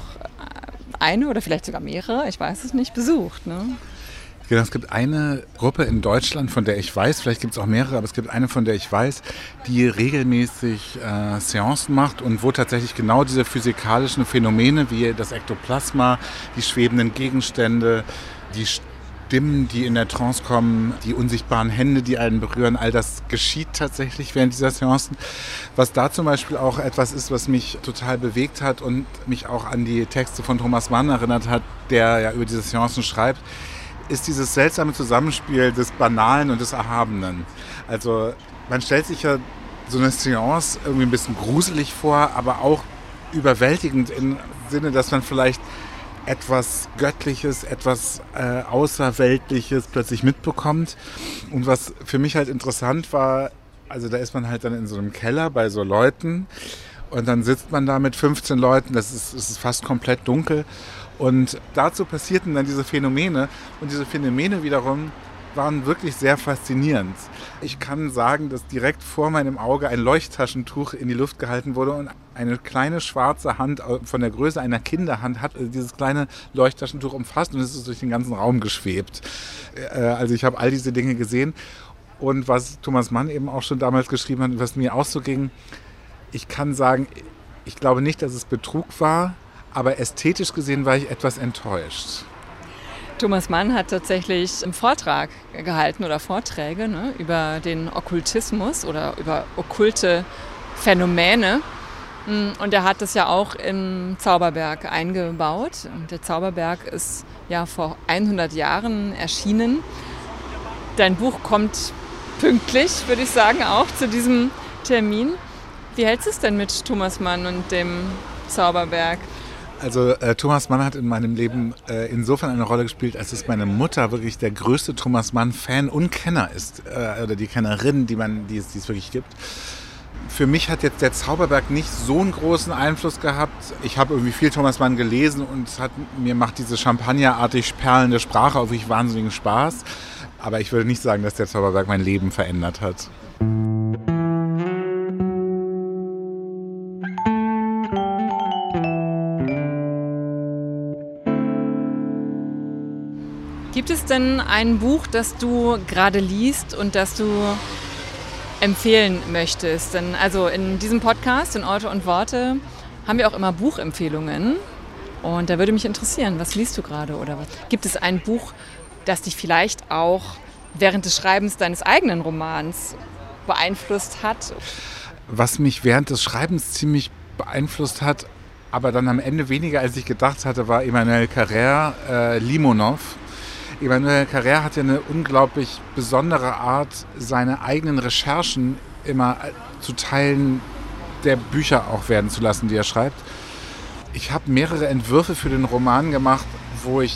eine oder vielleicht sogar mehrere, ich weiß es nicht, besucht, ne? Genau, es gibt eine Gruppe in Deutschland, von der ich weiß, vielleicht gibt es auch mehrere, aber es gibt eine, von der ich weiß, die regelmäßig äh, Seancen macht und wo tatsächlich genau diese physikalischen Phänomene wie das Ektoplasma, die schwebenden Gegenstände, die Stimmen, die in der Trance kommen, die unsichtbaren Hände, die einen berühren, all das geschieht tatsächlich während dieser Seancen. Was da zum Beispiel auch etwas ist, was mich total bewegt hat und mich auch an die Texte von Thomas Mann erinnert hat, der ja über diese Seancen schreibt, ist dieses seltsame Zusammenspiel des Banalen und des Erhabenen. Also man stellt sich ja so eine Seance irgendwie ein bisschen gruselig vor, aber auch überwältigend im Sinne, dass man vielleicht etwas Göttliches, etwas äh, Außerweltliches plötzlich mitbekommt. Und was für mich halt interessant war, also da ist man halt dann in so einem Keller bei so Leuten und dann sitzt man da mit fünfzehn Leuten, das ist, das ist fast komplett dunkel. Und dazu passierten dann diese Phänomene und diese Phänomene wiederum waren wirklich sehr faszinierend. Ich kann sagen, dass direkt vor meinem Auge ein Leuchttaschentuch in die Luft gehalten wurde und eine kleine schwarze Hand von der Größe einer Kinderhand hat dieses kleine Leuchttaschentuch umfasst und es ist durch den ganzen Raum geschwebt. Also ich habe all diese Dinge gesehen und was Thomas Mann eben auch schon damals geschrieben hat, was mir auch so ging, ich kann sagen, ich glaube nicht, dass es Betrug war, aber ästhetisch gesehen war ich etwas enttäuscht. Thomas Mann hat tatsächlich einen Vortrag gehalten oder Vorträge, ne, über den Okkultismus oder über okkulte Phänomene. Und er hat das ja auch im Zauberberg eingebaut. Und der Zauberberg ist ja vor hundert Jahren erschienen. Dein Buch kommt pünktlich, würde ich sagen, auch zu diesem Termin. Wie hältst du es denn mit Thomas Mann und dem Zauberberg? Also äh, Thomas Mann hat in meinem Leben äh, insofern eine Rolle gespielt, als es meine Mutter wirklich der größte Thomas Mann-Fan und Kenner ist, äh, oder die Kennerin, die, man, die, es, die es wirklich gibt. Für mich hat jetzt der Zauberberg nicht so einen großen Einfluss gehabt. Ich habe irgendwie viel Thomas Mann gelesen und es hat, mir macht diese champagnerartig perlende Sprache auch wirklich wahnsinnigen Spaß. Aber ich würde nicht sagen, dass der Zauberberg mein Leben verändert hat. Gibt es denn ein Buch, das du gerade liest und das du empfehlen möchtest? Denn also in diesem Podcast, in Orte und Worte, haben wir auch immer Buchempfehlungen. Und da würde mich interessieren, was liest du gerade oder was? Gibt es ein Buch, das dich vielleicht auch während des Schreibens deines eigenen Romans beeinflusst hat? Was mich während des Schreibens ziemlich beeinflusst hat, aber dann am Ende weniger als ich gedacht hatte, war Emmanuel Carrère, äh, Limonov. Emmanuel Carrère hat ja eine unglaublich besondere Art, seine eigenen Recherchen immer zu Teilen der Bücher auch werden zu lassen, die er schreibt. Ich habe mehrere Entwürfe für den Roman gemacht, wo ich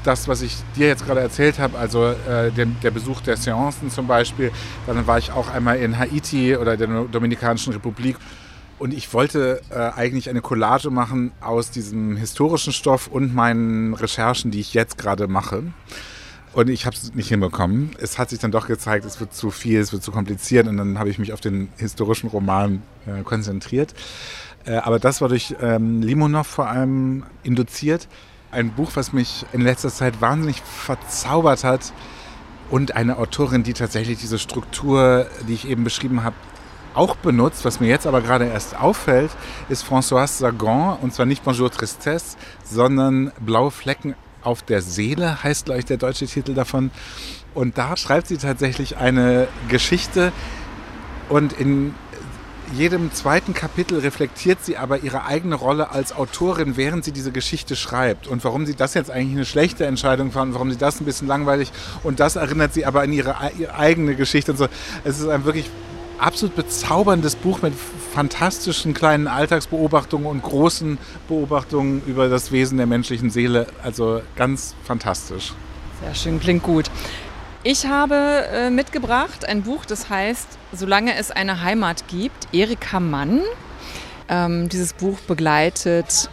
das, was ich dir jetzt gerade erzählt habe, also äh, der, der Besuch der Seancen zum Beispiel. Dann war ich auch einmal in Haiti oder der Dominikanischen Republik. Und ich wollte äh, eigentlich eine Collage machen aus diesem historischen Stoff und meinen Recherchen, die ich jetzt gerade mache. Und ich habe es nicht hinbekommen. Es hat sich dann doch gezeigt, es wird zu viel, es wird zu kompliziert. Und dann habe ich mich auf den historischen Roman äh, konzentriert. Äh, aber das war durch ähm, Limonov vor allem induziert. Ein Buch, was mich in letzter Zeit wahnsinnig verzaubert hat. Und eine Autorin, die tatsächlich diese Struktur, die ich eben beschrieben habe, auch benutzt, was mir jetzt aber gerade erst auffällt, ist Françoise Sagan, und zwar nicht Bonjour Tristesse, sondern Blaue Flecken auf der Seele, heißt, glaube ich, der deutsche Titel davon. Und da schreibt sie tatsächlich eine Geschichte und in jedem zweiten Kapitel reflektiert sie aber ihre eigene Rolle als Autorin, während sie diese Geschichte schreibt. Und warum sie das jetzt eigentlich eine schlechte Entscheidung fand, warum sie das ein bisschen langweilig, und das erinnert sie aber an ihre, ihre eigene Geschichte und so. Es ist ein wirklich absolut bezauberndes Buch mit fantastischen kleinen Alltagsbeobachtungen und großen Beobachtungen über das Wesen der menschlichen Seele. Also ganz fantastisch. Sehr schön, klingt gut. Ich habe äh, mitgebracht ein Buch, das heißt Solange es eine Heimat gibt, Erika Mann. Ähm, dieses Buch begleitet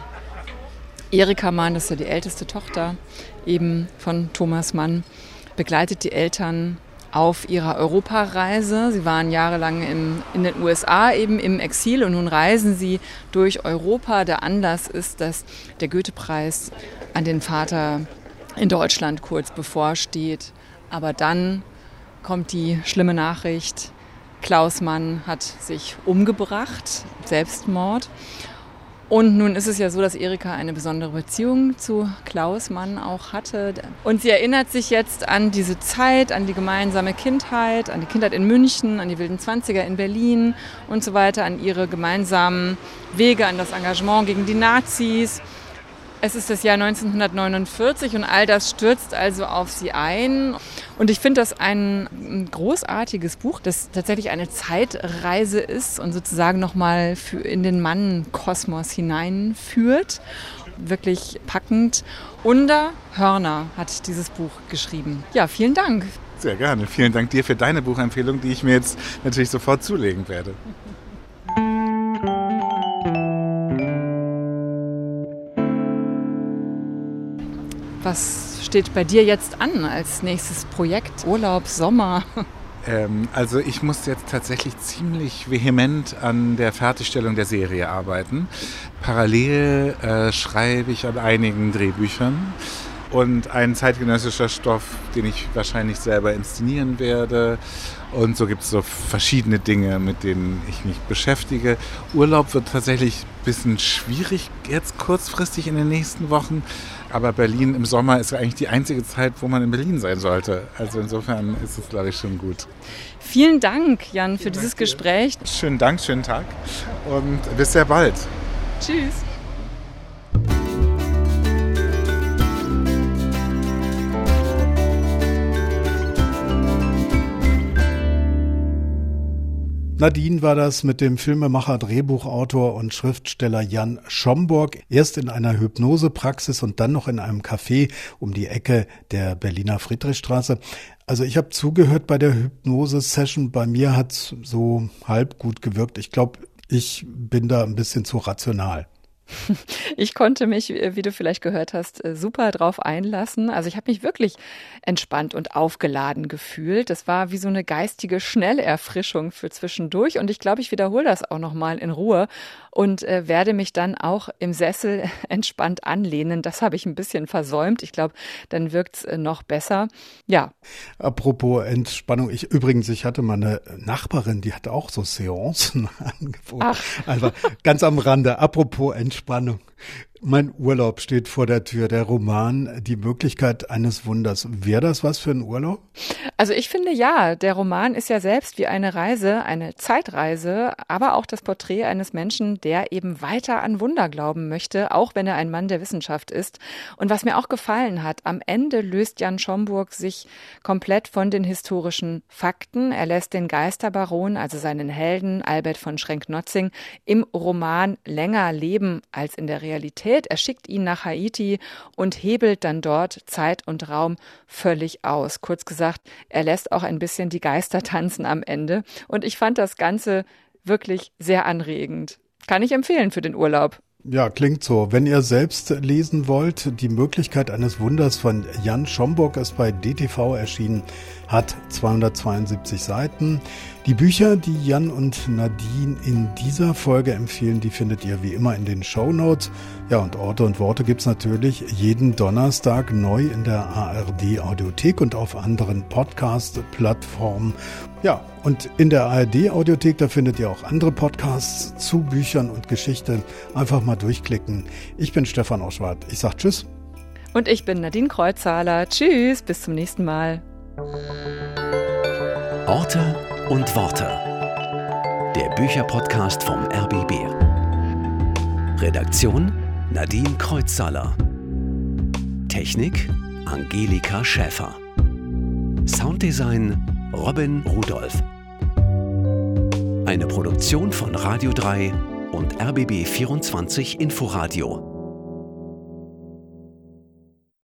Erika Mann, das ist ja die älteste Tochter eben von Thomas Mann, begleitet die Eltern auf ihrer Europareise. Sie waren jahrelang im, in den U S A eben im Exil und nun reisen sie durch Europa. Der Anlass ist, dass der Goethe-Preis an den Vater in Deutschland kurz bevorsteht. Aber dann kommt die schlimme Nachricht, Klaus Mann hat sich umgebracht, Selbstmord. Und nun ist es ja so, dass Erika eine besondere Beziehung zu Klaus Mann auch hatte. Und sie erinnert sich jetzt an diese Zeit, an die gemeinsame Kindheit, an die Kindheit in München, an die wilden Zwanziger in Berlin und so weiter, an ihre gemeinsamen Wege, an das Engagement gegen die Nazis. Es ist das Jahr neunzehnhundertneunundvierzig und all das stürzt also auf sie ein. Und ich finde das ein großartiges Buch, das tatsächlich eine Zeitreise ist und sozusagen nochmal in den Mann-Kosmos hineinführt. Wirklich packend. Unda Hörner hat dieses Buch geschrieben. Ja, vielen Dank. Sehr gerne. Vielen Dank dir für deine Buchempfehlung, die ich mir jetzt natürlich sofort zulegen werde. Was steht bei dir jetzt an als nächstes Projekt? Urlaub, Sommer? Ähm, also ich muss jetzt tatsächlich ziemlich vehement an der Fertigstellung der Serie arbeiten. Parallel äh, schreibe ich an einigen Drehbüchern und ein zeitgenössischer Stoff, den ich wahrscheinlich selber inszenieren werde. Und so gibt es so verschiedene Dinge, mit denen ich mich beschäftige. Urlaub wird tatsächlich ein bisschen schwierig jetzt kurzfristig in den nächsten Wochen. Aber Berlin im Sommer ist eigentlich die einzige Zeit, wo man in Berlin sein sollte. Also insofern ist es, glaube ich, schon gut. Vielen Dank, Jan, für dieses Gespräch. Schönen Dank, schönen Tag und bis sehr bald. Tschüss. Nadine war das mit dem Filmemacher, Drehbuchautor und Schriftsteller Jan Schomburg. Erst in einer Hypnosepraxis und dann noch in einem Café um die Ecke der Berliner Friedrichstraße. Also ich habe zugehört bei der Hypnose-Session. Bei mir hat's so halb gut gewirkt. Ich glaube, ich bin da ein bisschen zu rational. Ich konnte mich, wie du vielleicht gehört hast, super drauf einlassen. Also ich habe mich wirklich entspannt und aufgeladen gefühlt. Das war wie so eine geistige Schnellerfrischung für zwischendurch. Und ich glaube, ich wiederhole das auch nochmal in Ruhe und äh, werde mich dann auch im Sessel entspannt anlehnen. Das habe ich ein bisschen versäumt. Ich glaube, dann wirkt's noch besser. Ja. Apropos Entspannung. Ich übrigens, ich hatte mal eine Nachbarin, die hatte auch so Seancen angeboten. Ach. Also ganz am Rande. Apropos Entspannung. Mein Urlaub steht vor der Tür, der Roman Die Möglichkeit eines Wunders. Wäre das was für ein Urlaub? Also ich finde ja, der Roman ist ja selbst wie eine Reise, eine Zeitreise, aber auch das Porträt eines Menschen, der eben weiter an Wunder glauben möchte, auch wenn er ein Mann der Wissenschaft ist. Und was mir auch gefallen hat, am Ende löst Jan Schomburg sich komplett von den historischen Fakten. Er lässt den Geisterbaron, also seinen Helden Albert von Schrenck-Notzing, im Roman länger leben als in der Realität. erzählt, er schickt ihn nach Haiti und hebelt dann dort Zeit und Raum völlig aus. Kurz gesagt, er lässt auch ein bisschen die Geister tanzen am Ende. Und ich fand das Ganze wirklich sehr anregend. Kann ich empfehlen für den Urlaub. Ja, klingt so. Wenn ihr selbst lesen wollt, die Möglichkeit eines Wunders von Jan Schomburg ist bei D T V erschienen, hat zweihundertzweiundsiebzig Seiten. Die Bücher, die Jan und Nadine in dieser Folge empfehlen, die findet ihr wie immer in den Shownotes. Ja, und Orte und Worte gibt's natürlich jeden Donnerstag neu in der A R D Audiothek und auf anderen Podcast-Plattformen. Ja, und in der A R D Audiothek, da findet ihr auch andere Podcasts zu Büchern und Geschichte. Einfach mal durchklicken. Ich bin Stefan Oschwart. Ich sag Tschüss. Und ich bin Nadine Kreuzhaler. Tschüss, bis zum nächsten Mal. Orte und Worte. Der Bücherpodcast vom R B B. Redaktion Nadine Kreuzhaler. Technik Angelika Schäfer. Sounddesign Robin Rudolph. Eine Produktion von Radio drei und R B B vierundzwanzig Inforadio.